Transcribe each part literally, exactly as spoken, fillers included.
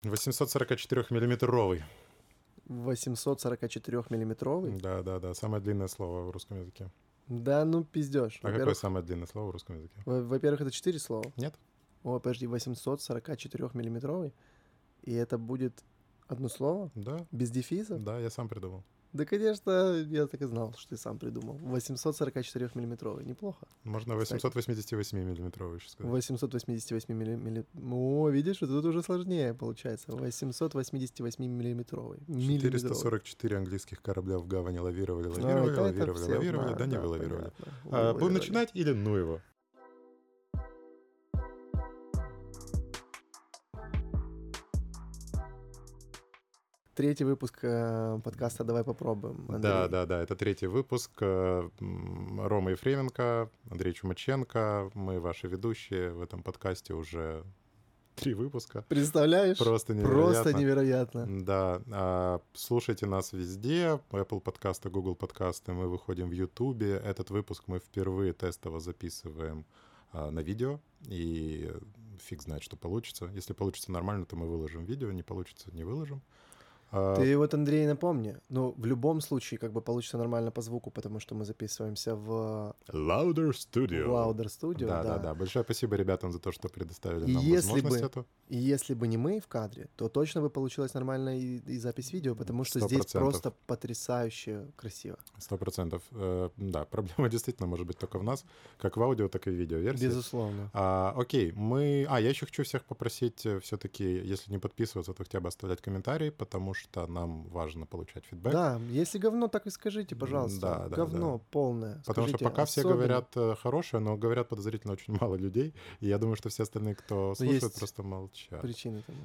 восемьсот сорок четыре миллиметровый. восемьсот сорок четыре миллиметровый? Да, да, да. Самое длинное слово в русском языке. Да, ну пиздешь. А какое самое длинное слово в русском языке? Во-первых, это четыре слова. Нет. О, подожди, восемьсот сорок четыре миллиметровый? И это будет одно слово? Да. Без дефиса? Да, я сам придумал. Да, конечно, я так и знал, что ты сам придумал. восемьсот сорок четыре миллиметровый. Неплохо. Можно восемьсот восемьдесят восемь миллиметровый еще сказать. восемьсот восемьдесят восемь миллиметровый. О, видишь, тут уже сложнее получается. восемьсот восемьдесят восемь миллиметровый. четыреста сорок четыре английских корабля в гавани лавировали, лавировали, а, лавировали, лавировали, да, да не вылавировали. А, будем начинать или ну его? Третий выпуск э, подкаста «Давай попробуем», Андрей. Да, да, да, это третий выпуск. Э, Рома Ефременко, Андрей Чумаченко. Мы ваши ведущие в этом подкасте уже три выпуска. Представляешь? Просто невероятно. Просто невероятно. Да. Э, слушайте нас везде. Apple подкасты, Google подкасты. Мы выходим в YouTube. Этот выпуск мы впервые тестово записываем э, на видео. И фиг знает, что получится. Если получится нормально, то мы выложим видео. Не получится, не выложим. Ты вот, Андрей, напомни, ну, в любом случае, как бы получится нормально по звуку, потому что мы записываемся в... Louder Studio. Louder Studio, да. Да, да, да. Большое спасибо ребятам за то, что предоставили нам если возможность бы, эту. И если бы не мы в кадре, то точно бы получилась нормальная и, и запись видео, потому что сто процентов. Здесь просто потрясающе красиво. Сто процентов. Да, проблема действительно может быть только в нас, как в аудио, так и в видеоверсии. Безусловно. А, окей, мы... А, я еще хочу всех попросить все-таки, если не подписываться, то хотя бы оставлять комментарии, потому что нам важно получать фидбэк. Да, если говно, так и скажите, пожалуйста. Да, да, говно да. полное. Потому Скажите, что пока особенно... все говорят хорошее, но говорят подозрительно очень мало людей. И я думаю, что все остальные, кто слушает, есть просто молчат. Причины тому.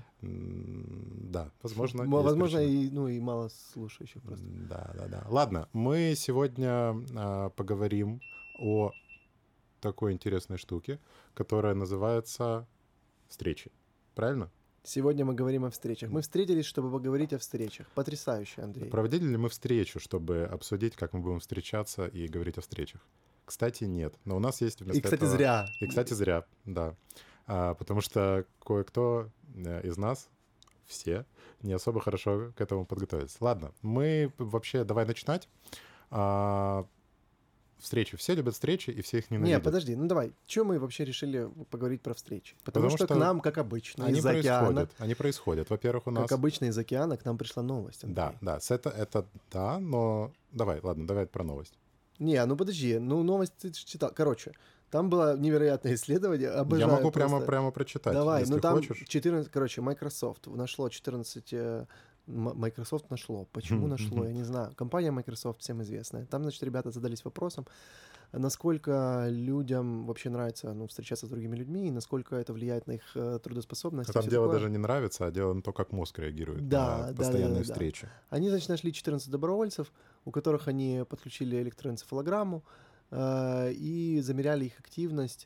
Да, возможно. Возможно, и, ну, и мало слушающих просто. Да, да, да. Ладно, мы сегодня а, поговорим о такой интересной штуке, которая называется встречи. Правильно? Сегодня мы говорим о встречах. Мы встретились, чтобы поговорить о встречах. Потрясающе, Андрей. Проводили ли мы встречу, чтобы обсудить, как мы будем встречаться и говорить о встречах? Кстати, нет. Но у нас есть вместо И, кстати, этого... зря. И, кстати, зря, да. А, потому что кое-кто из нас, все, не особо хорошо к этому подготовились. Ладно, мы вообще... Давай начинать. А, встречи. Все любят встречи, и все их ненавидят. Не, подожди, ну давай. Чего мы вообще решили поговорить про встречи? Потому, Потому что, что к нам, как обычно, они из океана... происходят. Они происходят. Во-первых, у нас... Как обычно, из океана к нам пришла новость, Андрей. Да, да, это, это да, но... Давай, ладно, давай про новость. Не, ну подожди, ну новость ты читал. Короче, там было невероятное исследование. Обожаю Я могу просто... прямо, прямо прочитать, Давай, если ну там хочешь. четырнадцать, короче, Microsoft нашло четырнадцать... Microsoft нашло. Почему нашло, я не знаю. Компания Microsoft всем известная. Там, значит, ребята задались вопросом, насколько людям вообще нравится, ну, встречаться с другими людьми, и насколько это влияет на их э, трудоспособность. Там дело такое. даже не нравится, а дело на то, как мозг реагирует да, на да, постоянные да, да, встречи. Да. Они, значит, нашли четырнадцать добровольцев, у которых они подключили электроэнцефалограмму э, и замеряли их активность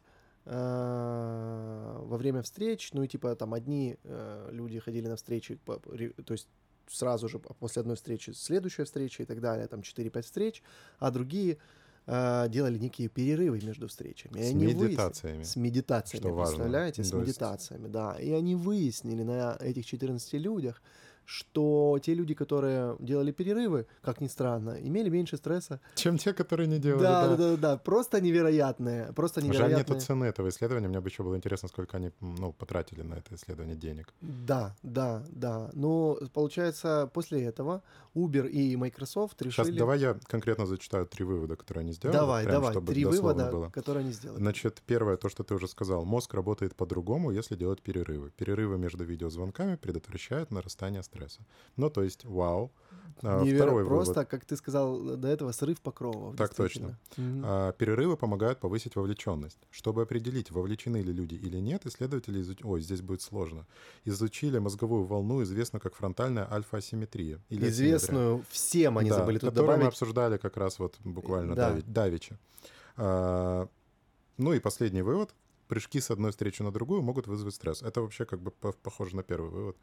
э, во время встреч. Ну и типа там одни э, люди ходили на встречи, по, то есть сразу же после одной встречи следующая встреча и так далее, там четыре-пять встреч, а другие э, делали некие перерывы между встречами. И с они медитациями. Выяснили, с медитациями, что представляете? важно. С медитациями, да. И они выяснили на этих четырнадцати людях, что те люди, которые делали перерывы, как ни странно, имели меньше стресса. Чем те, которые не делали. Да, да, да, да, да. Просто невероятные. Просто невероятные. Жаль, нету цены этого исследования. Мне бы еще было интересно, сколько они ну, потратили на это исследование денег. Да, да, да. Но получается, после этого Uber и Microsoft решили... Сейчас давай я конкретно зачитаю три вывода, которые они сделали. Давай, прям, давай. Чтобы три вывода, было. которые они сделали. Значит, первое, то, что ты уже сказал. Мозг работает по-другому, если делать перерывы. Перерывы между видеозвонками предотвращают нарастание стресса. Ну, то есть, вау. Невер... Второй Просто, вывод. как ты сказал до этого, срыв покровов. Так точно. Mm-hmm. Перерывы помогают повысить вовлеченность. Чтобы определить, вовлечены ли люди или нет, исследователи изучили... Ой, здесь будет сложно. Изучили мозговую волну, известную как фронтальная альфа-асимметрия. Или известную асимметрия. Всем они да, забыли тут которую добавить. мы обсуждали как раз вот буквально да. дави... давеча. А, ну и последний вывод. прыжки с одной встречи на другую могут вызвать стресс. Это вообще как бы похоже на первый вывод.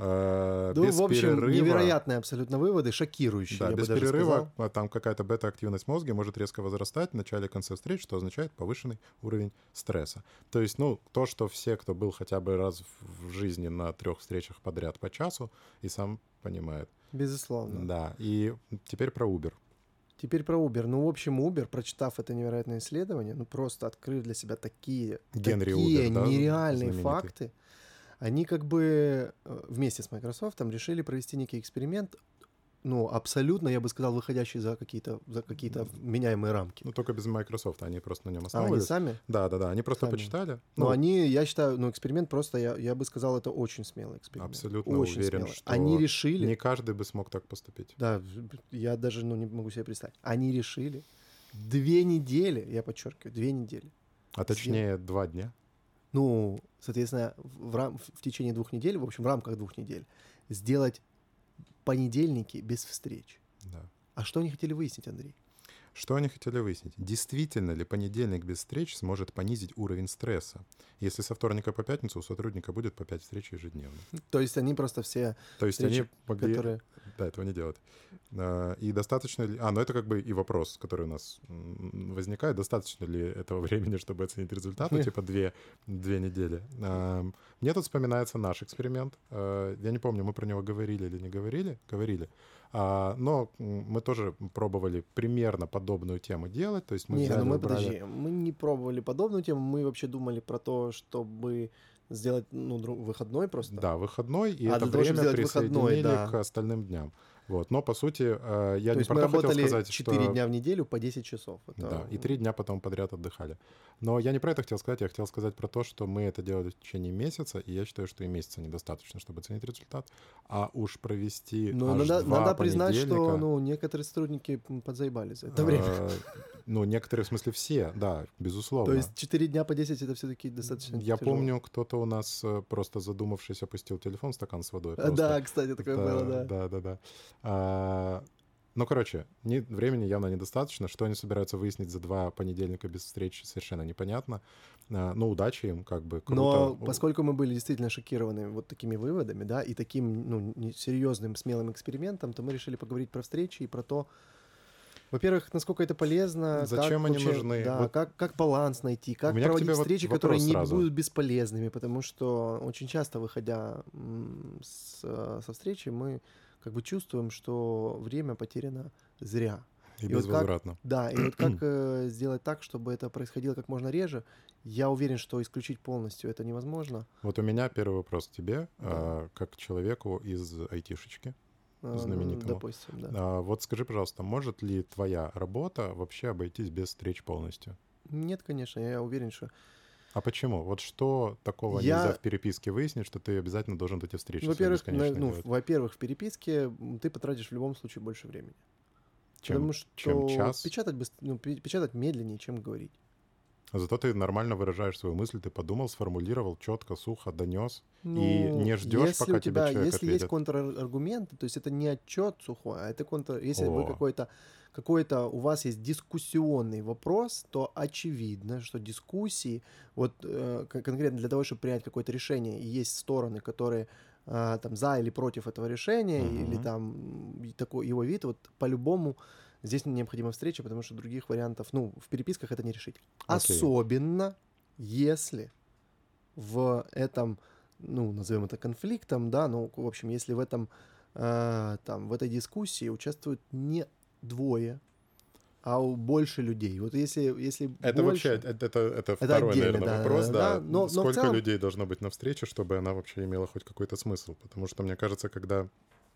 А, ну, без в общем, перерыва, невероятные абсолютно выводы, шокирующие, да, я без бы даже перерыва сказал. там какая-то бета-активность в мозге может резко возрастать в начале и конце встреч, что означает повышенный уровень стресса. То есть, ну, то, что все, кто был хотя бы раз в жизни на трех встречах подряд по часу, и сам понимает. Безусловно. Да, и теперь про Uber. Теперь про Uber. Ну, в общем, Uber, прочитав это невероятное исследование, ну, просто открыв для себя такие, Генри такие Uber, да, нереальные знаменитый? факты, они как бы вместе с Microsoft решили провести некий эксперимент, ну, абсолютно, я бы сказал, выходящий за какие-то, за какие-то вменяемые рамки. Ну, только без Microsoft, они просто на нем А, основывались. они сами? Да, да, да, они просто Сами. почитали. Но Ну, они, я считаю, ну, эксперимент просто, я, я бы сказал, это очень смелый эксперимент. абсолютно очень уверен, смелый. что Они решили... не каждый бы смог так поступить. Да, я даже, ну, не могу себе представить. Они решили две недели, я подчеркиваю, две недели. А точнее, два дня. Ну, соответственно, в, рам... в течение двух недель, в общем, в рамках двух недель, сделать понедельники без встреч. Да. А что они хотели выяснить, Андрей? Что они хотели выяснить? Действительно ли понедельник без встреч сможет понизить уровень стресса, если со вторника по пятницу у сотрудника будет по пять встреч ежедневно? То есть они просто все... То есть встречи, они могли... которые... Да, этого не делать. И достаточно ли... А, ну это как бы и вопрос, который у нас возникает. Достаточно ли этого времени, чтобы оценить результат? Ну, типа две, две недели. Мне тут вспоминается наш эксперимент. Я не помню, мы про него говорили или не говорили. Говорили. Но мы тоже пробовали примерно подобную тему делать. То есть мы не, взяли, ну мы, убрали... подожди, мы не пробовали подобную тему. Мы вообще думали про то, чтобы... сделать, ну, выходной просто. Да, выходной, и а это для время того, присоединили выходной, да. к остальным дням. Вот. Но, по сути, я то не есть про мы то хотел работали сказать, четыре что... дня в неделю по десять часов. Это... Да, и три дня потом подряд отдыхали. Но я не про это хотел сказать, я хотел сказать про то, что мы это делали в течение месяца, и я считаю, что и месяца недостаточно, чтобы оценить результат. А уж провести ну, аж надо, два надо признать, понедельника... что ну, некоторые сотрудники подзаебали за это время. Ну, некоторые, в смысле, все, да, безусловно. То есть четыре дня по десять это все-таки достаточно Я тяжело. помню, кто-то у нас просто задумавшись опустил телефон, стакан с водой. Просто. Да, кстати, такое да, было, да. Да, да, да. А, ну, короче, не, времени явно недостаточно. Что они собираются выяснить за два понедельника без встреч, совершенно непонятно. А, но удачи им, как бы, круто. Но поскольку мы были действительно шокированы вот такими выводами, да, и таким, ну, серьезным, смелым экспериментом, то мы решили поговорить про встречи и про то, во-первых, насколько это полезно. Зачем как, они вообще, нужны? Да, вот... как, как баланс найти, как проводить встречи, вот которые не сразу. будут бесполезными, потому что очень часто, выходя с, со встречи, мы как бы чувствуем, что время потеряно зря. И, и безвозвратно. Вот как, да, и вот как э, сделать так, чтобы это происходило как можно реже, я уверен, что исключить полностью это невозможно. Вот у меня первый вопрос к тебе, да. а, как к человеку из айтишечки. Знаменитому. Допустим, да. А, вот скажи, пожалуйста, может ли твоя работа вообще обойтись без встреч полностью? Нет, конечно, я уверен, что... А почему? Вот что такого я... нельзя в переписке выяснить, что ты обязательно должен эти встречи во-первых, на, ну, делать? во-первых, в переписке ты потратишь в любом случае больше времени. Чем, Потому что чем час? Печатать, ну, печатать медленнее, чем говорить. Зато ты нормально выражаешь свою мысль, ты подумал, сформулировал четко, сухо, донес, ну, и не ждешь, если пока у тебя, тебе человек если ответит. есть контраргументы, то есть это не отчет сухой, а это контр... Если О. вы какой-то, какой-то у вас есть дискуссионный вопрос, то очевидно, что дискуссии, вот э, конкретно для того, чтобы принять какое-то решение, и есть стороны, которые э, там за или против этого решения, Mm-hmm. или там такой его вид, вот по-любому здесь необходима встреча, потому что других вариантов, ну, в переписках это не решить. Okay. Особенно, если в этом, ну, назовем это конфликтом, да, ну, в общем, если в этом, э, там, в этой дискуссии участвуют не двое, а больше людей. Вот если, если это больше... вообще, это, это, это второй, отдельно, наверное, да, вопрос, да, да. да. Но, Сколько но в целом... людей должно быть на встрече, чтобы она вообще имела хоть какой-то смысл? Потому что, мне кажется, когда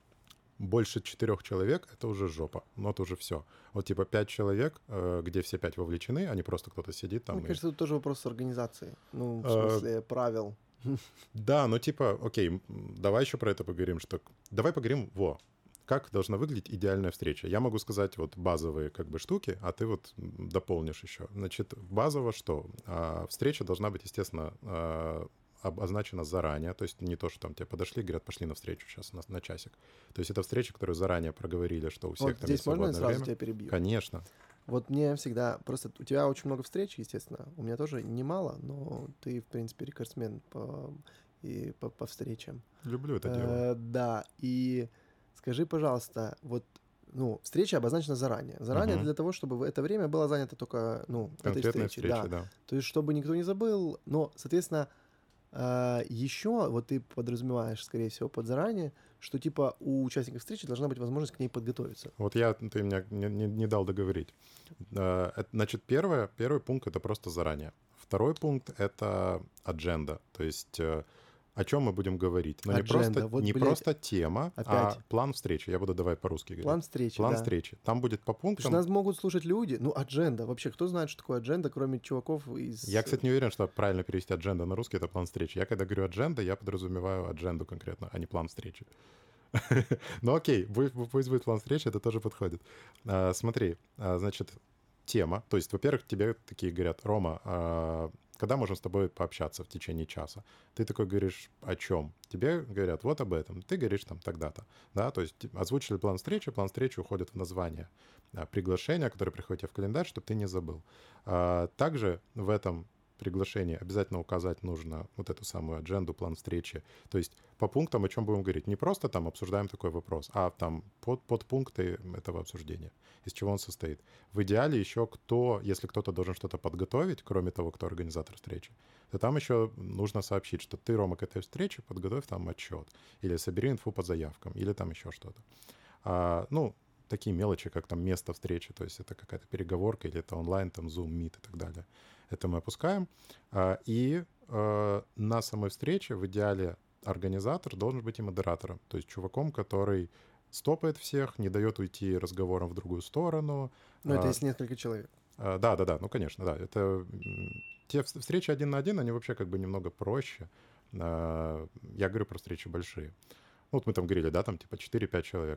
больше четырех человек — это уже жопа. Ну, это уже все. Вот типа пять человек, где все пять вовлечены, а не просто кто-то сидит там. Мне и... кажется, это тоже вопрос организации. Ну, в А... смысле, правил. Да, ну типа, окей, давай еще про это поговорим. Что... Давай поговорим, во, как должна выглядеть идеальная встреча. Я могу сказать вот базовые как бы штуки, а ты вот дополнишь еще. Значит, базово что? А, встреча должна быть, естественно, а, обозначена заранее, то есть не то, что там тебе подошли, говорят, пошли на встречу сейчас на, на часик. То есть это встреча, которую заранее проговорили, что у всех вот там здесь есть свободное можно я сразу время. тебя перебью? Конечно. Вот мне всегда... Просто у тебя очень много встреч, естественно. У меня тоже немало, но ты, в принципе, рекордсмен по, и по, по встречам. Люблю это дело. Э, да, и скажи, пожалуйста, вот, ну, встреча обозначена заранее. Заранее Мгм. для того, чтобы в это время было занято только, ну, этой Конкретные встречей. встречи, Да. да. То есть, чтобы никто не забыл. Но, соответственно, а, еще вот ты подразумеваешь, скорее всего, под заранее, что типа у участников встречи должна быть возможность к ней подготовиться. Вот я, ты мне не, не- не дал договорить. Э, это, Значит, первое, первый пункт — это просто заранее. Второй пункт — это адженда, то есть э, о чем мы будем говорить. Но не Адженда, просто, вот, не блядь, просто тема, опять. а план встречи. Я буду давай по-русски говорить. План встречи, План да. встречи. Там будет по Потому что пунктам. нас могут слушать люди. Ну, адженда. Вообще, кто знает, что такое адженда, кроме чуваков из... Я, кстати, не уверен, что правильно перевести адженда на русский — это план встречи. Я когда говорю адженда, я подразумеваю адженду конкретно, а не план встречи. Ну окей, пусть пусть будет план встречи, это тоже подходит. А, Смотри, а, значит, тема. То есть, во-первых, тебе такие говорят: Рома, а, когда можем с тобой пообщаться в течение часа? Ты такой говоришь: о чем? Тебе говорят: вот об этом. Ты говоришь там тогда-то. Да, то есть ти- озвучили план встречи, план встречи уходит в название а, приглашения, которое приходит тебе в календарь, чтобы ты не забыл. А, Также в этом приглашении обязательно указать нужно вот эту самую адженду, план встречи. То есть по пунктам, о чем будем говорить. Не просто там обсуждаем такой вопрос, а там под, подпункты этого обсуждения, из чего он состоит. В идеале еще кто, если кто-то должен что-то подготовить, кроме того, кто организатор встречи, то там еще нужно сообщить, что ты, Рома, к этой встрече подготовь там отчет, или собери инфу по заявкам, или там еще что-то. А, ну, такие мелочи, как там место встречи, то есть это какая-то переговорка, или это онлайн, там Zoom, Meet и так далее. Это мы опускаем. А, И э, на самой встрече в идеале организатор должен быть и модератором, то есть чуваком, который стопает всех, не дает уйти разговором в другую сторону. Ну, это А, если несколько человек. а, Да, да, да, ну, конечно, да. Это м, те вс- встречи один на один, они вообще как бы немного проще. А, Я говорю про встречи большие. Ну, вот мы там говорили, да, там типа четыре-пять человек.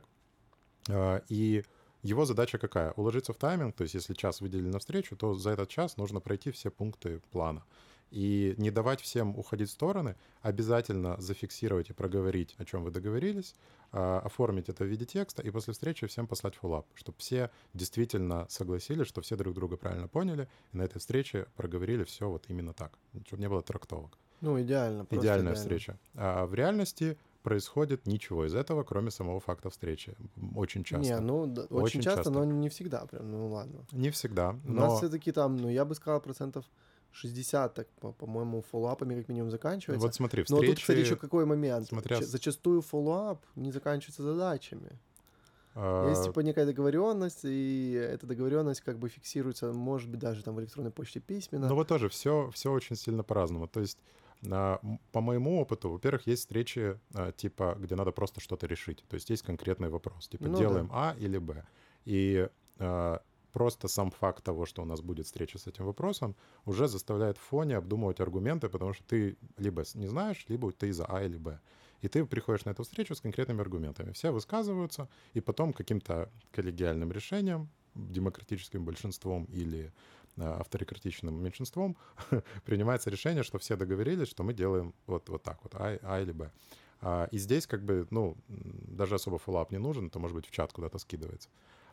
А, И его задача какая? Уложиться в тайминг, то есть если час выделили на встречу, то за этот час нужно пройти все пункты плана. И не давать всем уходить в стороны, обязательно зафиксировать и проговорить, о чем вы договорились, а, оформить это в виде текста и после встречи всем послать фоллап, чтобы все действительно согласились, что все друг друга правильно поняли, и на этой встрече проговорили все вот именно так, чтобы не было трактовок. Ну, идеально, просто Идеальная идеально. встреча. А в реальности происходит ничего из этого, кроме самого факта встречи. М, Очень Не, часто. ну, да, очень Очень часто, часто. но не всегда прям, ну ладно. Не всегда, У нас но все-таки там, ну, я бы сказал, процентов шестьдесят, так, по- по-моему, фоллоуапами как минимум заканчивается. вот смотри, Но тут, кстати, еще встречи, какой момент. смотря... Ч- с- Зачастую фоллоуап не заканчивается задачами. Есть, а, типа, некая договоренность, и эта договоренность как бы фиксируется, может быть, даже там в электронной почте письменно. Ну вот тоже все, все очень сильно по-разному. То есть а, м, по моему опыту, во-первых, есть встречи а, типа, где надо просто что-то решить. То есть есть конкретный вопрос, типа Ну да. делаем А или Б. И а, просто сам факт того, что у нас будет встреча с этим вопросом, уже заставляет в фоне обдумывать аргументы, потому что ты либо с- не знаешь, либо ты за А или Б. И ты приходишь на эту встречу с конкретными аргументами. Все высказываются, и потом каким-то коллегиальным решением, демократическим большинством или а, авторитарным меньшинством принимается решение, что все договорились, что мы делаем вот, вот так вот, А, а или Б. А, и здесь как бы, ну, м, даже особо фоллоуап не нужен, это может быть в чат куда-то скидывается.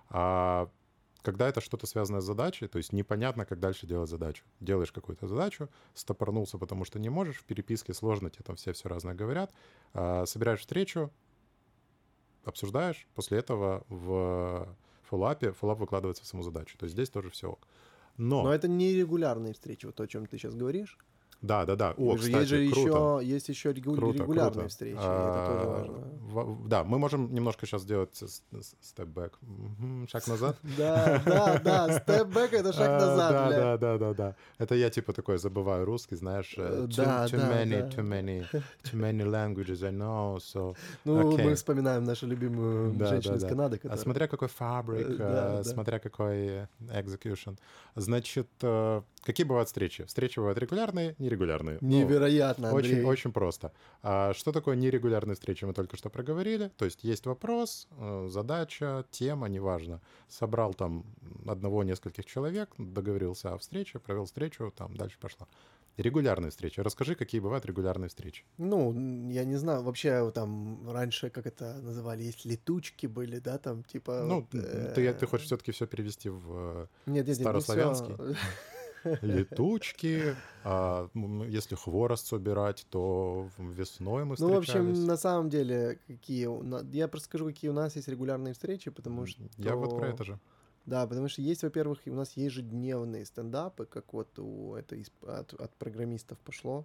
А когда это что-то связанное с задачей, то есть непонятно, как дальше делать задачу. Делаешь какую-то задачу, стопорнулся, потому что не можешь, в переписке сложно, тебе там все все разное говорят, а, собираешь встречу, обсуждаешь, после этого в фоллоуапе фоллоуап выкладывается в саму задачу. То есть здесь тоже все ок. Но Но, это не регулярные встречи, вот то, о чем ты сейчас говоришь. да, да, да. О, Есть же, есть же кстати, круто. еще, есть еще регу- Круто, регулярные круто. встречи, и это тоже А, важно. в- Да, мы можем немножко сейчас сделать степ-бэк, шаг назад. Да, да, да, степ-бэк — это шаг А, назад, Да, бля. да, да, да, да. Это я типа такой забываю русский, знаешь. э, Э, Too, Да, too да, many, да. too many, too many languages I know, so... Ну, мы Окей. вспоминаем нашу любимую Да, женщину да, из да. Канады, А которая... смотря какой фабрик, Э, да, э, да. смотря какой э, execution. Значит, э, какие бывают встречи? Встречи бывают регулярные, нерегулярные. Ну, Невероятно, очень, Андрей. очень просто. А что такое нерегулярные встречи, мы только что проговорили. То есть есть вопрос, э, задача, тема, неважно. Собрал там одного, нескольких человек, договорился о встрече, провел встречу, там дальше пошла. Регулярные встречи. Расскажи, какие бывают регулярные встречи. Ну, н- я не знаю, вообще там раньше, как это называли, есть летучки были, да, там типа вот... Ну, м, ты, ты хочешь э, все-таки все перевести в э, Нет, нет, нет, не все. старославянский? Летучки, а м, если хворост собирать, то в- весной мы Ну, в общем, встречались. на самом деле, какие у на- я просто скажу, какие у нас есть регулярные встречи, потому М, Я вот про что, это же. да, потому что есть, во-первых, и у нас ежедневные стендапы, как вот у это из- от, от программистов пошло.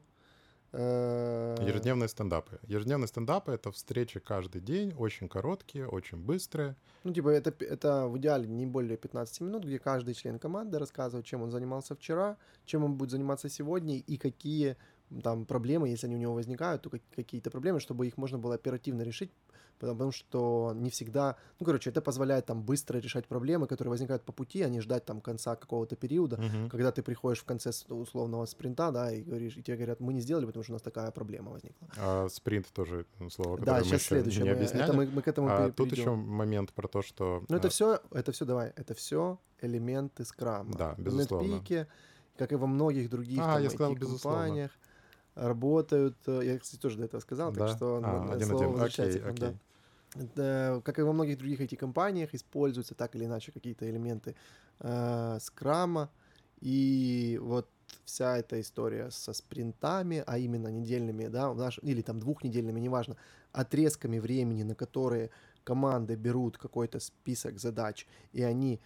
Э, Ежедневные стендапы. Ежедневные стендапы — это встречи каждый день, очень короткие, очень быстрые. Ну, типа, это, п- это в идеале не более пятнадцати минут, где каждый член команды рассказывает, чем он занимался вчера, чем он будет заниматься сегодня и какие м, там проблемы, если они у него возникают, то как- какие-то проблемы, чтобы их можно было оперативно решить, потому что не всегда... Ну, короче, это позволяет там быстро решать проблемы, которые возникают по пути, а не ждать там конца какого-то периода, Мгм. когда ты приходишь в конце с- условного спринта, да, и говоришь, и тебе говорят, мы не сделали, потому что у нас такая проблема возникла. А спринт тоже ну, слово, Да, которое мы сейчас еще следующее, не мы, это объясняли. мы, мы к этому А пере- тут еще перейдем. момент про то, что Ну, это а, все, это все, давай, это все элементы скрама. да, В безусловно. NetPeak, как и во многих других А, там я сказал безусловно. I T-компаниях, работают, э, я, кстати, тоже до этого сказал, так Да. что н- А, н- один-один. слово возвращается Окей, к нам, да. окей. Это, как и во многих других I T-компаниях, используются так или иначе какие-то элементы э, скрама, и вот вся эта история со спринтами, а именно недельными, да, в наш- или там двухнедельными, неважно, отрезками времени, на которые команды берут какой-то список задач, и они,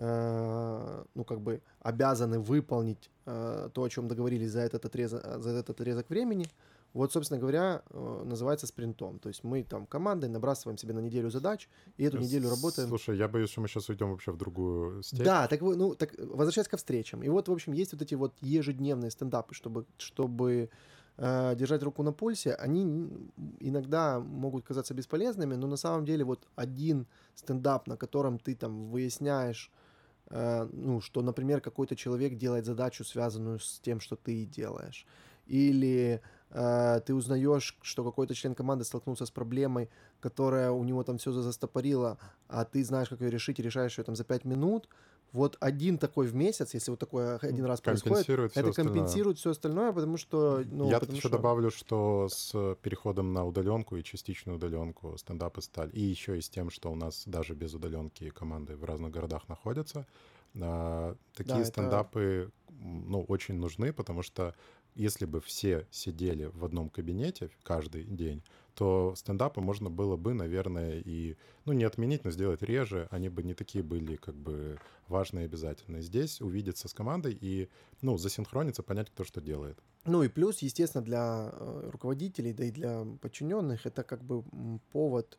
э, ну, как бы обязаны выполнить э, то, о чем договорились за этот отрезок, за этот отрезок времени, вот, собственно говоря, э, называется спринтом. То есть мы там командой набрасываем себе на неделю задач, и эту неделю работаем. Слушай, я боюсь, что мы сейчас уйдем вообще в другую степь. Да, так вы, ну, так возвращаясь ко встречам. И вот, в общем, есть вот эти вот ежедневные стендапы, чтобы, чтобы э, держать руку на пульсе. Они н- иногда могут казаться бесполезными, но на самом деле вот один стендап, на котором ты там выясняешь, э, ну, что, например, какой-то человек делает задачу, связанную с тем, что ты делаешь. Или э, ты узнаешь, что какой-то член команды столкнулся с проблемой, которая у него там все застопорила, а ты знаешь, как ее решить, и решаешь ее там за пять минут. Вот один такой в месяц, если вот такое один раз происходит, Компенсирует все это остальное. компенсирует все остальное, потому что, ну, Я тут потому еще что... добавлю, что с переходом на удаленку и частичную удаленку стендапы стали, и еще и с тем, что у нас даже без удаленки команды в разных городах находятся, а, Да, такие это... стендапы м, ну, очень нужны, потому что если бы все сидели в одном кабинете каждый день, то стендапы можно было бы, наверное, и, ну, не отменить, но сделать реже, они бы не такие были, как бы, важные и обязательные. Здесь увидеться с командой и, ну, засинхрониться, понять, кто что делает. Ну и плюс, естественно, для э, руководителей, да и для подчиненных, это как бы м, повод.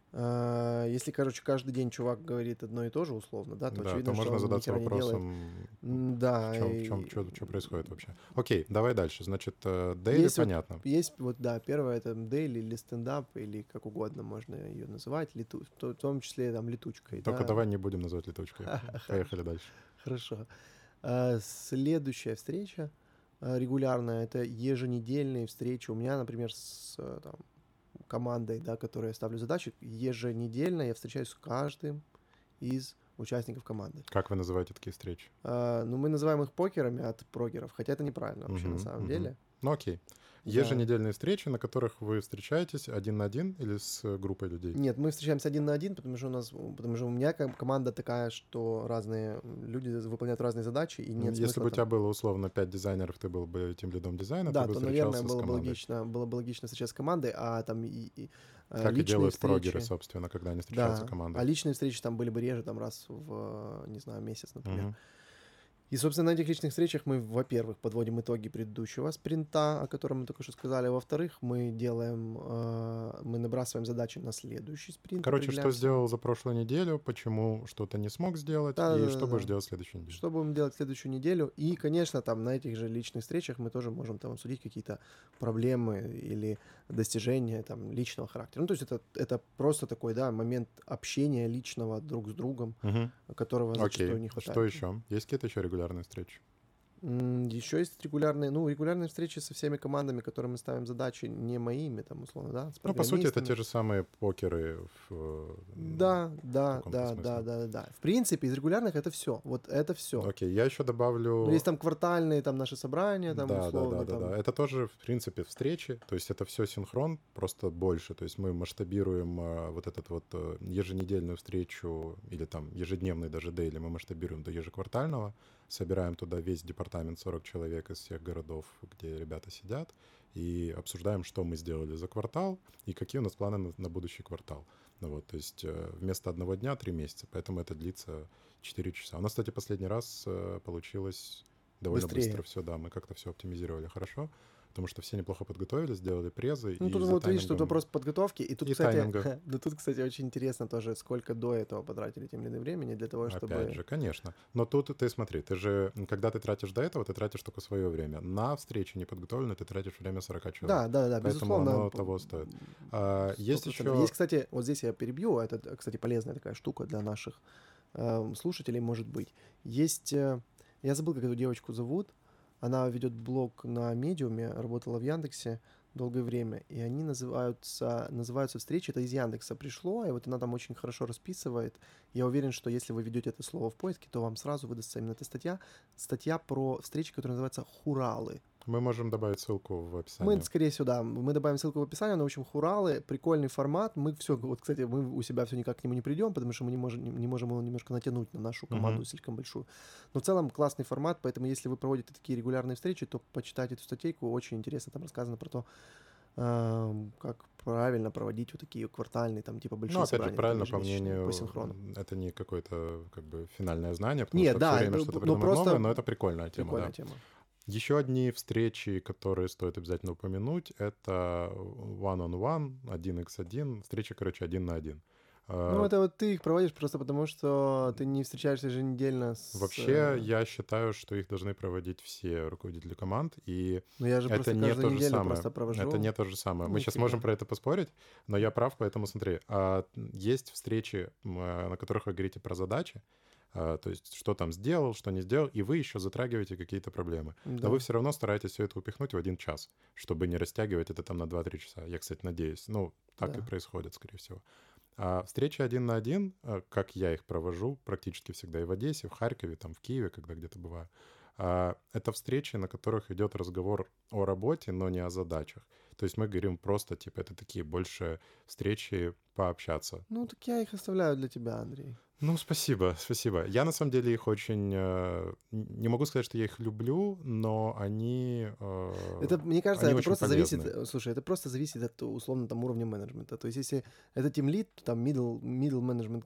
Э, если, короче, каждый день чувак говорит одно и то же, условно, да, то Да, то очевидно, что можно он ни задаться хера не делает. вопросом, М, в Да, чем, в чем, и что, происходит вообще. Окей, давай дальше. Значит, э, daily есть вот, понятно. есть вот, да, первое это daily или стендап, или как угодно можно ее называть, лету, в то- в том числе там летучкой, Только да. давай не будем называть летучкой. Поехали дальше. Хорошо. А, Следующая встреча а, регулярная, это еженедельные встречи. У меня, например, с э, там, командой, да, которой я ставлю задачи, еженедельно я встречаюсь с каждым из участников команды. Как вы называете такие встречи? А, ну, мы называем их покерами от прогеров, хотя это неправильно вообще на Мгм, самом мгм. деле. Ну окей. Да. Еженедельные встречи, на которых вы встречаетесь один на один или с э, группой людей? Нет, мы встречаемся один на один, потому что у нас, потому что у меня ком- команда такая, что разные люди выполняют разные задачи, и Ну, нет Если смысла бы у там- тебя было условно пять дизайнеров, ты был бы тем лидом дизайна, Да, ты бы то, наверное, встречался с было бы командой. логично, было бы логично встречаться с командой, а там и, и, э, Как и личные делают встречи. прогеры, собственно, когда они встречаются Да, командой. а личные встречи там были бы реже, там раз в, не знаю, месяц, например. Мгм. И, собственно, на этих личных встречах мы, во-первых, подводим итоги предыдущего спринта, о котором мы только что сказали. Во-вторых, мы делаем, э, мы набрасываем задачи на следующий спринт. Короче, что определяемся. сделал за прошлую неделю, почему что-то не смог сделать, Да, и да, что да, будешь да. делать в следующей неделе. Что будем делать в следующую неделю? И, конечно, там на этих же личных встречах мы тоже можем там обсудить какие-то проблемы или достижения там личного характера. Ну, то есть это, это просто такой, да, момент общения личного друг с другом, Мгм. которого зачастую Окей. не хватает. Что еще? Есть какие-то еще регулярные встречи? Еще есть регулярные, ну, регулярные встречи со всеми командами, которым мы ставим задачи, не моими, там, условно, да, с Ну, по сути, это программистами. те же самые покеры в, э, Да, в да, каком-то да, смысле. да, да, да. В принципе, из регулярных это все. Вот это все. Окей, я еще добавлю... Ну, есть там квартальные, там наши собрания, там Да, да, да, условно, да, там. да. Это тоже, в принципе, встречи, то есть это все синхрон, просто больше. То есть мы масштабируем э, вот этот вот э, еженедельную встречу или там ежедневный даже дейли мы масштабируем до ежеквартального, собираем туда весь департамент, сорок человек из всех городов, где ребята сидят, и обсуждаем, что мы сделали за квартал и какие у нас планы на, на будущий квартал. Ну вот, то есть э, вместо одного дня три месяца, поэтому это длится четыре часа. У нас, кстати, последний раз э, получилось довольно Быстрее. быстро все, да, мы как-то все оптимизировали хорошо, потому что все неплохо подготовились, сделали презы. Ну, и тут за вот видишь, тут таймингом- вопрос подготовки, и тут, И кстати, тайминга. да тут, кстати, очень интересно тоже, сколько до этого потратили тем лиды времени для того, Опять чтобы... же, конечно. Но тут ты смотри, ты же, м, когда ты тратишь до этого, ты тратишь только свое время. На встрече неподготовленной ты тратишь время сорок человек. Да, да, да, Поэтому безусловно. оно п- того стоит. А, сто есть процентов. еще... Есть, кстати, вот здесь я перебью, это, э, кстати, полезная такая штука для наших эм, слушателей, может быть. Есть, э, я забыл, как эту девочку зовут, она ведет блог на Медиуме, работала в Яндексе долгое время, и они называются, называются встречи, это из Яндекса пришло, и вот она там очень хорошо расписывает. Я уверен, что если вы ведете это слово в поиске, то вам сразу выдастся именно эта статья. Статья про встречи, которая называется «Хуралы». Мы можем добавить ссылку в Мы, описании. скорее всего, да, мы добавим ссылку в описании, но, в общем, хуралы, прикольный формат, мы все, вот, кстати, мы у себя все никак к нему не придем, потому что мы не можем, не, не можем его немножко натянуть на нашу команду Мгм. слишком большую, но в целом классный формат, поэтому если вы проводите такие регулярные встречи, то почитайте эту статейку, очень интересно, там рассказано про то, эм, как правильно проводить вот такие квартальные, там, типа, большие Ну, опять же, собрания, правильно, такие по ежемесячные, по мнению, синхрону. м, это не какое-то как бы финальное знание, потому Нет, что все да, время ну, что-то ну, придумать просто новое, но это прикольная тема, прикольная да. тема. Еще одни встречи, которые стоит обязательно упомянуть, это one-on-one, один икс один, встреча, короче, один на один. Ну, А, это вот ты их проводишь просто потому, что ты не встречаешься еженедельно с... Вообще, э, я считаю, что их должны проводить все руководители команд, и Ну, я же это просто не каждую то же неделю самое. просто провожу. Это не то же самое. Мы сейчас Нифига. можем про это поспорить, но я прав, поэтому смотри. а, Есть встречи, м, а, на которых вы говорите про задачи, а, то есть что там сделал, что не сделал, и вы еще затрагиваете какие-то проблемы. Но Да. вы все равно стараетесь все это упихнуть в один час, чтобы не растягивать это там на два-три часа. Я, кстати, надеюсь. Ну, так и Да. происходит, скорее всего. А встречи один на один, а, как я их провожу практически всегда и в Одессе, в Харькове, там в Киеве, когда где-то бываю, а, это встречи, на которых идет разговор о работе, но не о задачах. То есть мы говорим просто, типа, это такие больше встречи пообщаться. Ну, так я их оставляю для тебя, Андрей. Ну, спасибо, спасибо. Я на самом деле их очень... э, н- Не могу сказать, что я их люблю, но они... э, Это, мне кажется, они это очень просто зависит, полезны. э, слушай, это просто зависит от, условно, там, уровня менеджмента. То есть, если это тимлид, там, middle, middle management,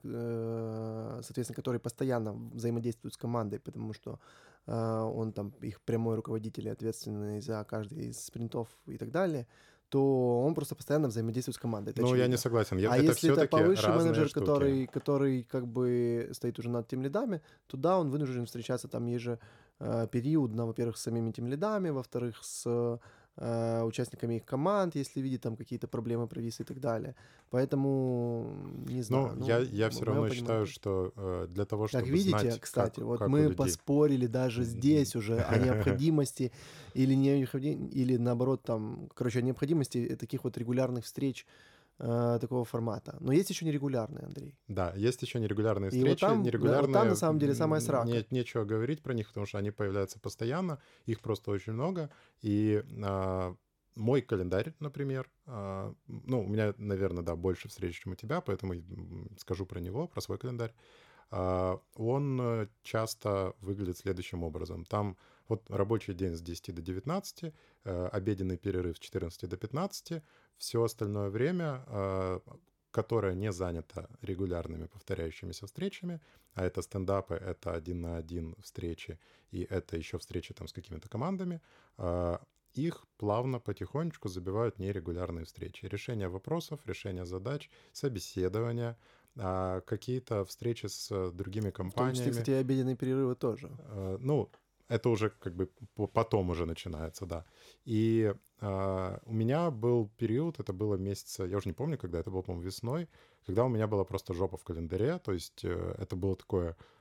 э, соответственно, который постоянно взаимодействует с командой, потому что э, он там их прямой руководитель и ответственный за каждый из спринтов и так далее, то он просто постоянно взаимодействует с командой. Это Ну, я не очевидно. согласен. Я- А это если это все-таки повыше разные менеджер, штуки. который, который как бы стоит уже над тем лидами, то да, он вынужден встречаться там ежепериодно, во-первых, с самими тем лидами, во-вторых, с э, участниками их команд, если видит там какие-то проблемы, провисы и так далее. Поэтому не знаю. Ну, я, я м- все моё равно понимание считаю, так. что э, для того, Как чтобы видите, знать, кстати, как, вот как у мы людей... поспорили даже М, здесь уже о необходимости или не необходи- или наоборот там, короче, о необходимости таких вот регулярных встреч э, такого формата. Но есть еще нерегулярные, Андрей. Да, есть еще нерегулярные И вот встречи. там, да, вот там Нерегулярные, на самом деле самая м, срака. не- нечего говорить про них, потому что они появляются постоянно, их просто очень много. И а, мой календарь, например, а, ну, у меня, наверное, да, больше встреч, чем у тебя, поэтому м, скажу про него, про свой календарь. А, Он э, часто выглядит следующим образом. Там вот рабочий день с десяти до девятнадцати, э, обеденный перерыв с четырнадцати до пятнадцати, все остальное время, а, которое не занято регулярными повторяющимися встречами, а это стендапы, это один на один встречи, и это еще встречи там с какими-то командами, а, их плавно, потихонечку забивают нерегулярные встречи. Решение вопросов, решение задач, собеседования, а, какие-то встречи с э, другими В том числе, компаниями. кстати, и обеденные перерывы тоже. Э, Ну, это уже как бы по- потом уже начинается, да. И а, у меня был период, это было месяца, я уже не помню, когда, это было, по-моему, весной, когда у меня была просто жопа в календаре, то есть э, это было такое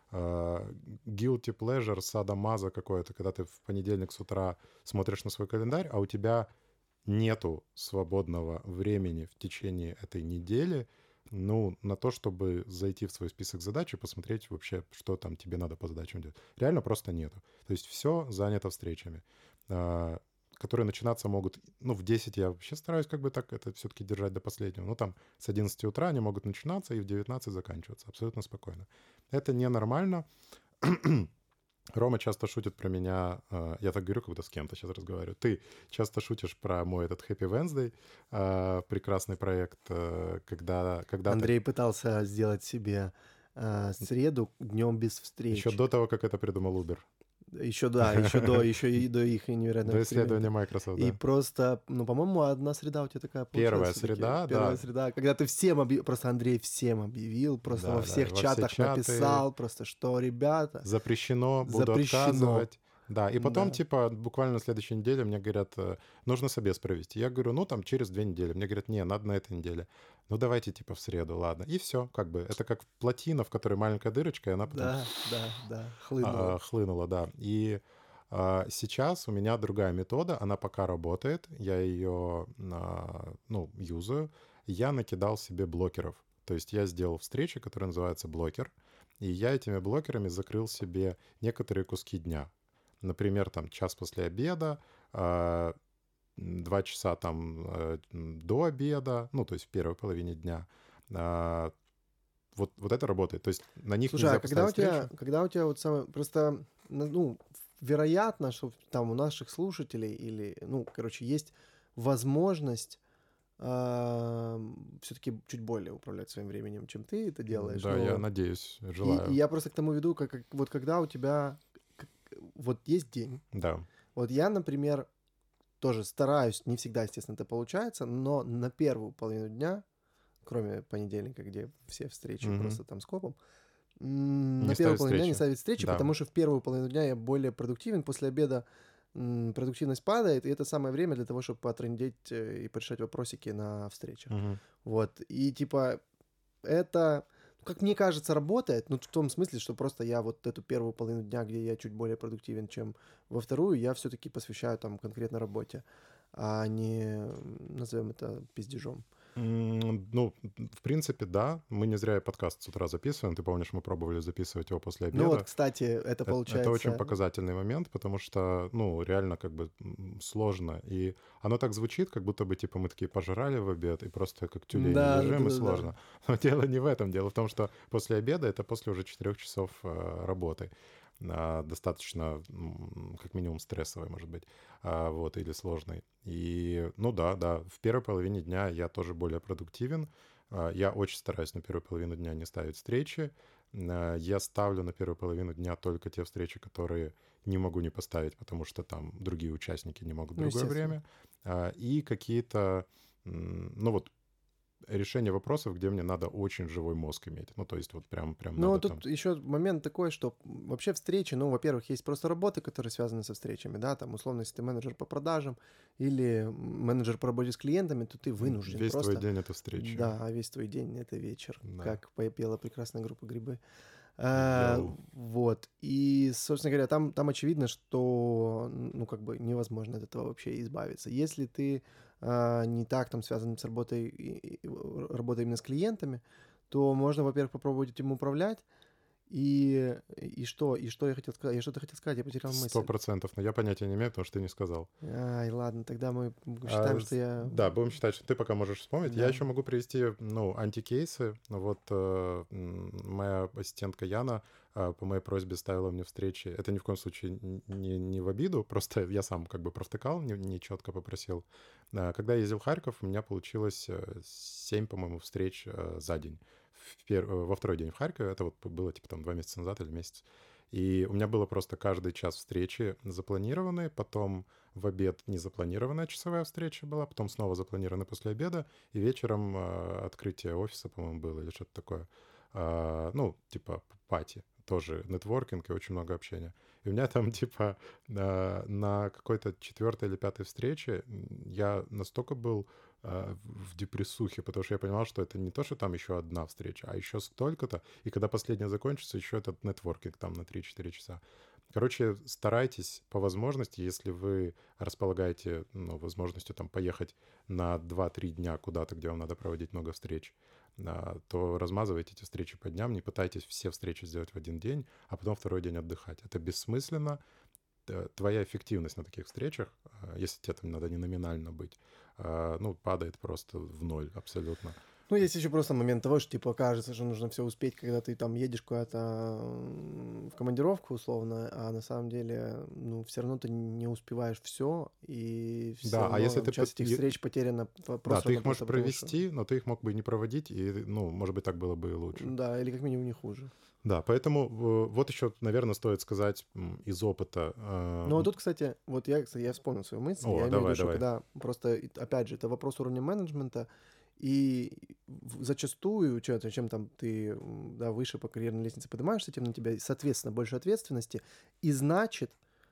э, guilty pleasure, садомаза какое-то, когда ты в понедельник с утра смотришь на свой календарь, а у тебя нету свободного времени в течение этой недели, ну, на то, чтобы зайти в свой список задач и посмотреть вообще, что там тебе надо по задачам делать. Реально просто нету. То есть все занято встречами, а, которые начинаться могут, ну, в десять я вообще стараюсь как бы так это все-таки держать до последнего. Ну, там с одиннадцати утра они могут начинаться и в девятнадцать заканчиваться абсолютно спокойно. Это ненормально. Рома часто шутит про меня, э, я так говорю, когда с кем-то сейчас разговариваю. Ты часто шутишь про мой этот Happy Wednesday, э, прекрасный проект, э, когда, когда Андрей пытался сделать себе э, среду днем без встреч. еще до того, как это придумал Uber. Еще да, еще до, еще и до их невероятного До исследования Microsoft, И да. просто, ну, по-моему, одна среда у тебя такая получилась. Первая всё-таки. среда, Первая да. среда, когда ты всем объявил, просто Андрей всем объявил, просто Да, во да, всех во все чатах чаты. написал, просто что, ребята, Запрещено, буду Запрещено. отказывать. Да, и потом, Да. типа, буквально на следующей неделе мне говорят, э, нужно собес провести. Я говорю, ну, там, через две недели. Мне говорят, не, надо на этой неделе. Ну, давайте, типа, в среду, ладно. И все, как бы, это как плотина, в которой маленькая дырочка, и она потом Да, да, да, хлынуло. а, хлынула, да. И а, сейчас у меня другая метода, она пока работает, я ее, а, ну, юзаю. Я накидал себе блокеров. То есть я сделал встречи, которые называются блокер, и я этими блокерами закрыл себе некоторые куски дня. Например, там час после обеда, а, м, два часа там э, м, до обеда, ну, то есть в первой половине дня. А, Вот, вот это работает. То есть на них Слушай, нельзя а когда у поставить тебя, встречу. когда у тебя вот самое, просто, ну, ну, вероятно, что там у наших слушателей или, ну, короче, есть возможность все-таки чуть более управлять своим временем, чем ты это М, делаешь. Да, я Но надеюсь, и, и желаю. я просто к тому веду, как, как- вот когда у тебя как- вот есть день. Да. Вот я, например, тоже стараюсь, не всегда, естественно, это получается, но на первую половину дня, кроме понедельника, где все встречи Мгм. просто там скопом, м, Не на первую ставить половину дня не встречи. ставить встречи, Да. потому что в первую половину дня я более продуктивен, после обеда м, продуктивность падает, и это самое время для того, чтобы потрындеть э, и порешать вопросики на встречах. Мгм. Вот, и типа это, ну, как мне кажется, работает, ну, в том смысле, что просто я вот эту первую половину дня, где я чуть более продуктивен, чем во вторую, я все-таки посвящаю там конкретно работе, а не, м, назовем это, пиздежом. М, Ну, в принципе, да. Мы не зря и подкаст с утра записываем. Ты помнишь, мы пробовали записывать его после Ну вот, обеда. кстати, это Э- Это очень получается... показательный момент, потому что, ну, реально как бы м, сложно. И оно так звучит, как будто бы, типа, мы такие пожрали в обед и просто как тюлени Да, да, лежим, да, и да, сложно. Но дело не в этом. Дело в том, что после обеда это после уже четырех часов э, работы. А, достаточно, м, как минимум, стрессовой, может быть, а, вот, или сложной. И, ну да, да, в первой половине дня я тоже более продуктивен. А, Я очень стараюсь на первую половину дня не ставить встречи. А, Я ставлю на первую половину дня только те встречи, которые не могу не поставить, потому что там другие участники не могут в Ну, другое естественно. время. А, И какие-то, м, ну вот, решение вопросов, где мне надо очень живой мозг иметь. Ну, то есть вот прям, прям Ну, надо там... тут еще момент такой, что м, вообще встречи, ну, во-первых, есть просто работы, которые связаны со встречами, да, там, условно, если ты менеджер по продажам или менеджер по работе с клиентами, то ты вынужден Весь просто... твой день — это встречи. Да, а весь твой день — это вечер, Да. как пела прекрасная группа «Грибы». А, Йоу. вот, и, собственно говоря, там, там очевидно, что, ну, как бы невозможно от этого вообще избавиться. Если ты а, не так там связан с работой, и- и- работой именно с клиентами, то можно, во-первых, попробовать этим управлять. И, и что? И что я хотел сказать? Я что-то хотел сказать, я потерял Сто мысль. процентов. Но я понятия не имею, потому что ты не сказал. Ай, ладно, тогда мы А, считаем, что с- я... да, будем считать, что ты пока можешь вспомнить. Я Да. еще могу привести, ну, антикейсы. Вот э, м, моя ассистентка Яна э, по моей просьбе ставила мне встречи. Это ни в коем случае н- не, не в обиду, просто я сам как бы провтыкал, не, не четко попросил. А, Когда я ездил в Харьков, у меня получилось э, семь, по-моему, встреч э, за день. В пер- э, Во второй день в Харькове, это вот было типа там два месяца назад или месяц. И у меня было просто каждый час встречи запланированные, потом в обед незапланированная часовая встреча была, потом снова запланированная после обеда, и вечером э, открытие офиса, по-моему, было или что-то такое. А, ну, типа пати, тоже нетворкинг и очень много общения. И у меня там, типа, на, на какой-то четвертой или пятой встрече м, я настолько был а, в депрессухе, потому что я понимал, что это не то, что там еще одна встреча, а еще столько-то. И когда последняя закончится, еще этот нетворкинг там на три-четыре часа. Короче, старайтесь по возможности, если вы располагаете, ну, возможностью там поехать на два-три дня куда-то, где вам надо проводить много встреч, а, то размазывайте эти встречи по дням, не пытайтесь все встречи сделать в один день, а потом второй день отдыхать. Это бессмысленно. Т- Твоя эффективность на таких встречах, а, если тебе там надо не номинально быть, а, ну, падает просто в ноль абсолютно. Ну, есть еще просто момент того, что, типа, кажется, что нужно все успеть, когда ты там едешь куда-то м, в командировку, условно, а на самом деле, ну, все равно ты не успеваешь все, и все Да, а если равно ты... часть пот- этих е- встреч потеряна п- Да, ты их просто-напросто можешь потому, что... провести, но ты их мог бы и не проводить, и, ну, может быть, так было бы и лучше. Да, или как минимум не хуже. Да, поэтому э, вот еще, наверное, стоит сказать м, из опыта. э, Ну, а м, тут, кстати, вот я, кстати, я вспомнил свою мысль. О, Я имею в виду, давай, что давай. когда просто, и- опять же, это вопрос уровня менеджмента, и в- зачастую, чё- чем там ты м, да, выше по карьерной лестнице поднимаешься, тем на тебя, соответственно, больше ответственности. И значит,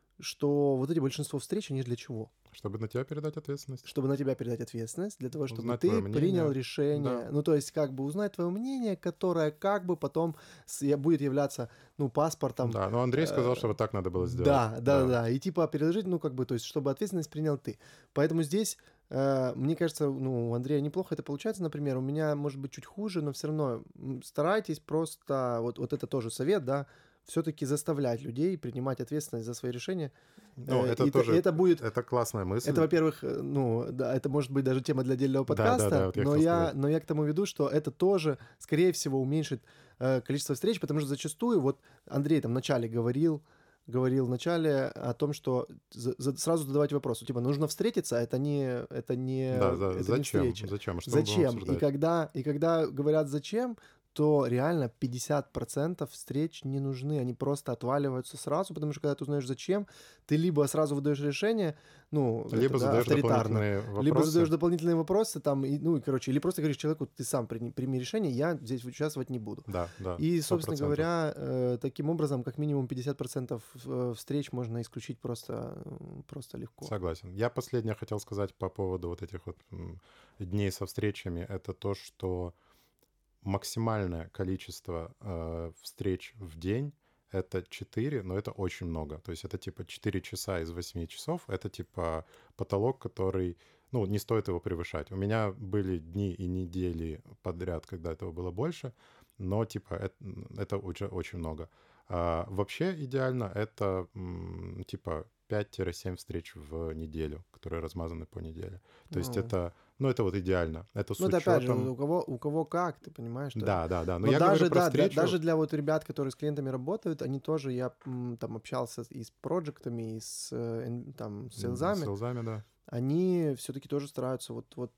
что вот эти большинство встреч, они для чего? Чтобы на тебя передать ответственность, Чтобы на тебя передать ответственность, для того, чтобы узнать ты твое принял мнение. решение, Да, ну, то есть, как бы узнать твое мнение, которое как бы потом с- я- будет являться, ну, паспортом. да. Но Андрей сказал, что э, вот так надо было сделать. Да, да, да, Да. да. И типа переложить, ну, как бы, то есть, чтобы ответственность принял ты. Поэтому здесь, э, мне кажется, ну, у Андрея неплохо это получается, например. У меня, может быть, чуть хуже, но все равно м, старайтесь просто, вот, вот это тоже совет, да, все-таки заставлять людей принимать ответственность за свои решения. Ну, Э, это и, это, и тоже, это будет, это классная мысль. это, во-первых, э, ну, да, это может быть даже тема для отдельного Да, да, да, подкаста, вот я но хотел я, сказать. но я к тому веду, что это тоже, скорее всего, уменьшит э, количество встреч, потому что зачастую, вот Андрей там вначале говорил, говорил вначале о том, что за- за- сразу задавать вопрос, типа, нужно встретиться, а это не, это не, Да, за- это не зачем? встреча. Зачем? А что мы будем Зачем? И обсуждать? когда, и когда говорят зачем, то реально пятьдесят процентов встреч не нужны, они просто отваливаются сразу, потому что когда ты узнаешь зачем, ты либо сразу выдаешь решение, ну, это, Либо да, задаешь авторитарно, дополнительные либо задаешь вопросы. дополнительные вопросы, там, и, ну, и, короче, или просто говоришь человеку, ты сам прими, прими решение, я здесь участвовать не буду. Да, да, И, сто собственно процентов. говоря, э, таким образом, как минимум пятьдесят процентов э, встреч можно исключить просто, э, просто легко. Согласен. Я последнее хотел сказать по поводу вот этих вот м, дней со встречами. Это то, что максимальное количество э, встреч в день — это четыре, но это очень много. То есть это типа четыре часа из восьми часов. Это типа потолок, который, ну, не стоит его превышать. У меня были дни и недели подряд, когда этого было больше, но типа это, это очень, очень много. А вообще идеально это м, типа пять-семь встреч в неделю, которые размазаны по неделе. То есть Ну, это, ну, это вот идеально. Это с ну, это опять же, учетом... у кого, у кого как, ты понимаешь, что... Да, да, да. Но Но я даже, говорю про да, для- встречу. даже для вот ребят, которые с клиентами работают, они тоже, я м, там общался и с проектами, и с, э, эн- там, с м, С селзами, селзами, да. они все-таки тоже стараются вот, вот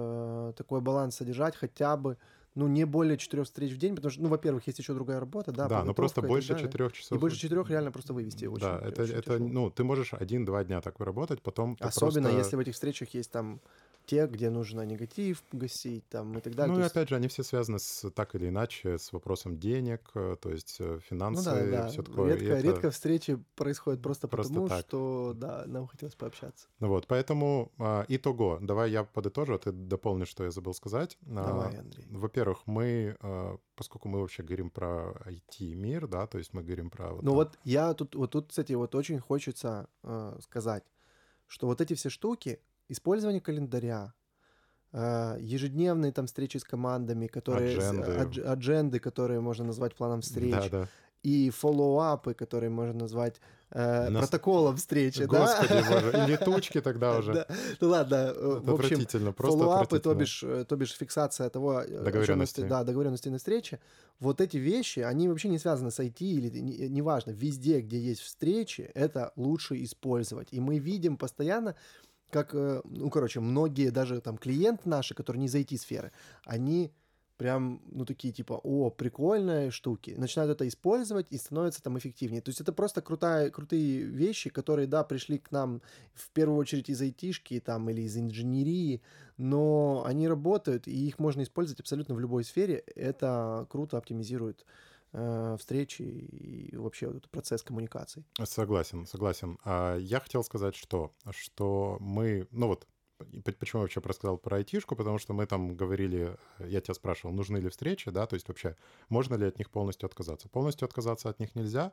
э, такой баланс содержать, хотя бы, ну, не более четырех встреч в день, потому что, ну, во-первых, есть еще другая работа, да, Да, но просто подготовка и так больше далее. четырех И часов. больше четырех реально просто вывести Да, очень, это, очень это, тяжело. ну, ты можешь один-два дня так работать, потом ты Особенно просто... если в этих встречах есть там те, где нужно негатив гасить там и так далее. Ну То и есть, опять же, они все связаны с, так или иначе с вопросом денег, э, то есть э, ну да, финансы, да, все такое. И редко, это редко встречи происходят просто, просто потому, так. что, да, нам хотелось пообщаться. Ну вот, поэтому а, итого, давай я подытожу, а ты дополнишь, что я забыл сказать. А, Давай, Андрей. Во-первых, мы, а, поскольку мы вообще говорим про ай ти-мир, да, то есть мы говорим про... Вот Ну там- вот я тут, вот тут, кстати, вот очень хочется э, сказать, что вот эти все штуки, использование календаря, э, ежедневные там встречи с командами, которые, с- Адженды. адж- адженды, которые можно назвать планом встреч, Да, да. и фоллоуапы, которые можно назвать э, Нас- протоколом встречи, да? Господи боже, и летучки тогда уже. Да. Ну ладно, э, Это в общем, отвратительно, просто фоллоуапы, то отвратительно. бишь, э, то бишь фиксация того, э, о чём мы Договоренностей. ст- да, договоренности на встрече, вот эти вещи, они вообще не связаны с ай ти или не- неважно, везде, где есть встречи, это лучше использовать. И мы видим постоянно, как, э, ну, короче, многие даже там клиенты наши, которые не из ай ти-сферы, они прям, ну, такие типа, о, прикольные штуки, начинают это использовать и становятся там эффективнее. То есть это просто крутая, крутые вещи, которые, да, пришли к нам в первую очередь из айтишки там или из инженерии, но они работают, и их можно использовать абсолютно в любой сфере. Это круто оптимизирует э, встречи и вообще вот этот процесс коммуникаций. Согласен, согласен. А я хотел сказать, что, что мы, ну вот, и по- почему я вообще рассказал про айтишку, потому что мы там говорили, э, я тебя спрашивал, нужны ли встречи, да, то есть вообще можно ли от них полностью отказаться. Полностью отказаться от них нельзя,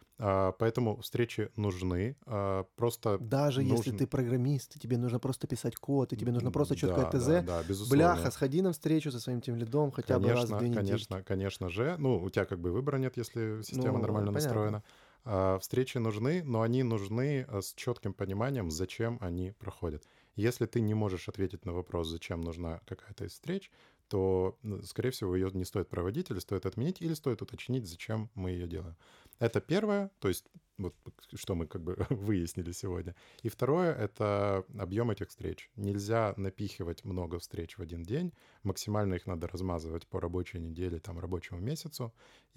а, поэтому встречи нужны, а, просто Даже если нужен... ты программист, и тебе нужно просто писать код, и тебе нужно просто четкое Да, да, ТЗ, да, бляха, безусловно. сходи на встречу со своим тимлидом хотя бы раз в Конечно, две недельки. конечно, конечно же. Ну, у тебя как бы выбора нет, если система Ну, нормально понятно. настроена. А, встречи нужны, но они нужны а, с четким пониманием, зачем они проходят. Если ты не можешь ответить на вопрос, зачем нужна какая-то из встреч, то, ну, скорее всего, ее не стоит проводить, или стоит отменить, или стоит уточнить, зачем мы ее делаем. Это первое, то есть вот что мы как бы выяснили сегодня. И второе — это объем этих встреч. Нельзя напихивать много встреч в один день. Максимально их надо размазывать по рабочей неделе, там, рабочему месяцу.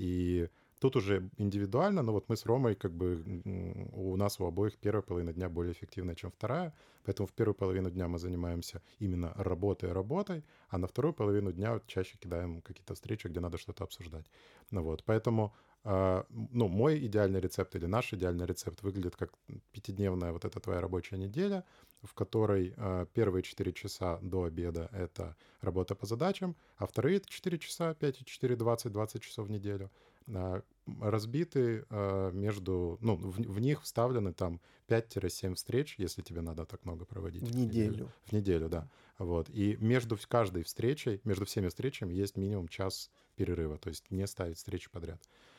И тут уже индивидуально, но вот мы с Ромой как бы м, у нас у обоих первая половина дня более эффективная, чем вторая. Поэтому в первую половину дня мы занимаемся именно работой, работой, а на вторую половину дня вот чаще кидаем какие-то встречи, где надо что-то обсуждать. Ну вот, поэтому а, ну, мой идеальный рецепт или наш идеальный рецепт выглядит как пятидневная вот эта твоя рабочая неделя, в которой а, первые четыре часа до обеда — это работа по задачам, а вторые четыре часа, пять и четыре, двадцать, двадцать часов в неделю, а, разбиты а, между, ну, в, в них вставлены там пять-семь встреч, если тебе надо так много проводить. В неделю. В неделю, да. Вот. И между каждой встречей, между всеми встречами есть минимум час перерыва, то есть не ставить встречи подряд.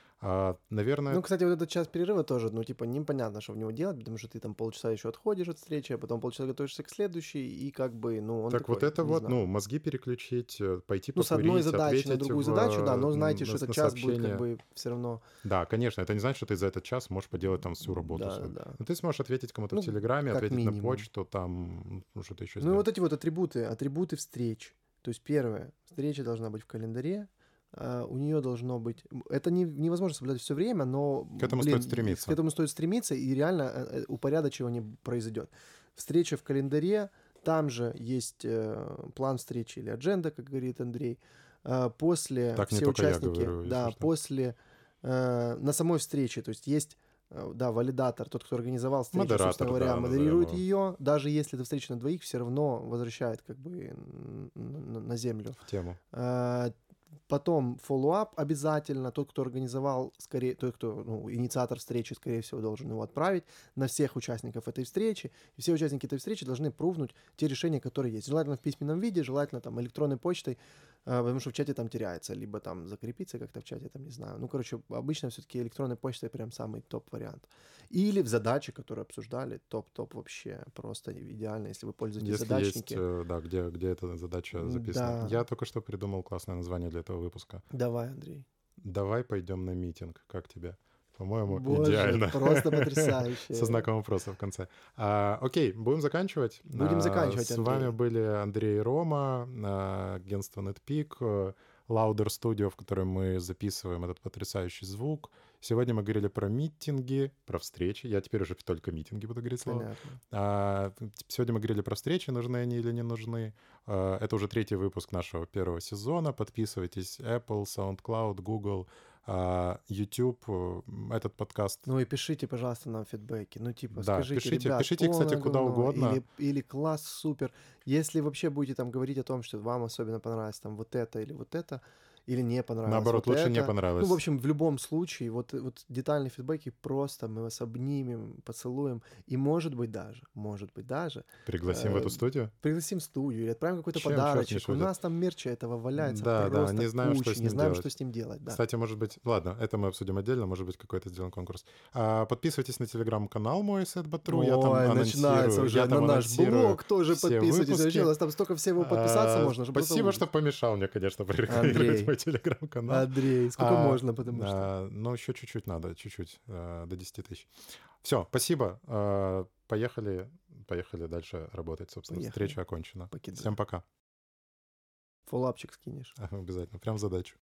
А, наверное... Ну, кстати, вот этот час перерыва тоже, ну, типа, непонятно, что в него делать, потому что ты там полчаса еще отходишь от встречи, а потом полчаса готовишься к следующей, и как бы, ну, он Так такой, вот это не вот, знаю. ну, мозги переключить, э, пойти Ну, с одной покурить, задачи на ответить другую в, задачу, да, но э, знайте, на, что этот на час будет как сообщение. бы все равно... Да, конечно, это не значит, что ты за этот час можешь поделать там всю работу Да, свою. да, да. Но ты сможешь ответить кому-то в Ну, Телеграме, как ответить на минимум. почту, там, ну, что-то еще Ну, и сделать. вот эти вот атрибуты, атрибуты встреч. То есть, первое, встреча должна быть в календаре, а, у нее должно быть... Это не, невозможно соблюдать все время, но... К этому блин, стоит стремиться. К этому стоит стремиться, и реально э, э, упорядочивание произойдет. Встреча в календаре, там же есть э, план встречи или адженда, как говорит Андрей. Э, после Так не все только я участники... говорю, если Да, что. после... э, на самой встрече, то есть есть... э, Да, валидатор, тот, кто организовал встречу, Модератор, собственно говоря, да, модерирует назовем ее. Даже если это встреча на двоих, все равно возвращает как бы н- н- на землю. в тему. Э, Потом follow-up обязательно. Тот, кто организовал, скорее, тот, кто, ну, инициатор встречи, скорее всего, должен его отправить на всех участников этой встречи. И все участники этой встречи должны прувнуть те решения, которые есть. Желательно в письменном виде, желательно там электронной почтой, э, потому что в чате там теряется. Либо там закрепиться как-то в чате, там, не знаю. Ну, короче, обычно все-таки электронной почтой прям самый топ-вариант. Или в задаче, которые обсуждали, топ-топ вообще. Просто идеально, если вы пользуетесь Если задачники. есть, э, да, где, где эта задача записана. Да. Я только что придумал классное название для этого выпуска. Давай, Андрей. Давай пойдем на митинг. Как тебе? По-моему, Боже, идеально. просто потрясающе. Со знаком вопроса в конце. А, окей, будем заканчивать. Будем А, заканчивать, С Андрей. вами были Андрей и Рома, а, агентство NetPeak, э, Louder Studio, в котором мы записываем этот потрясающий звук. Сегодня мы говорили про митинги, про встречи. Я теперь уже только митинги буду говорить слово. Понятно. А, сегодня мы говорили про встречи, нужны они или не нужны. А, это уже третий выпуск нашего первого сезона. Подписывайтесь. Apple, SoundCloud, Google, а, YouTube. Этот подкаст... Ну и пишите, пожалуйста, нам фидбэки. Ну, типа, Да, скажите, пишите, ребят, пишите, кстати, полное куда говно, угодно. Или, или класс, супер. Если вообще будете там говорить о том, что вам особенно понравилось там вот это или вот это, или не понравилось Наоборот, вот лучше это. не понравилось. Ну, в общем, в любом случае, вот, вот детальные фидбэки просто мы вас обнимем, поцелуем. И может быть даже, может быть даже... Пригласим в э, эту студию? Пригласим в студию или отправим какой-то Чем чёрт не подарочек. У шутит? нас там мерча этого валяется Да, да, просто не знаем, куча, что с не ним знаем, делать. что с ним делать. Да. Кстати, может быть... Ладно, это мы обсудим отдельно. Может быть, какой-то сделаем конкурс. А, подписывайтесь на телеграм-канал мой, Сетбатру. Я там Ой, начинается анонсирую. уже Я на там наш анонсирую блог тоже все подписывайтесь. выпуски. Вообще, у нас там столько всего подписаться А, можно. Что просто Спасибо, ужас. что помешал мне, конечно, прорекламировать Андрей. мой телеграм-канал. Андрей, сколько А, можно, потому что... а, Ну, еще чуть-чуть надо, чуть-чуть, а, до десяти тысяч. Все, спасибо. А, Поехали, поехали дальше работать, собственно. Поехали. Встреча окончена. Покидаю. Всем пока. Фоллапчик скинешь. Обязательно, прям задачу.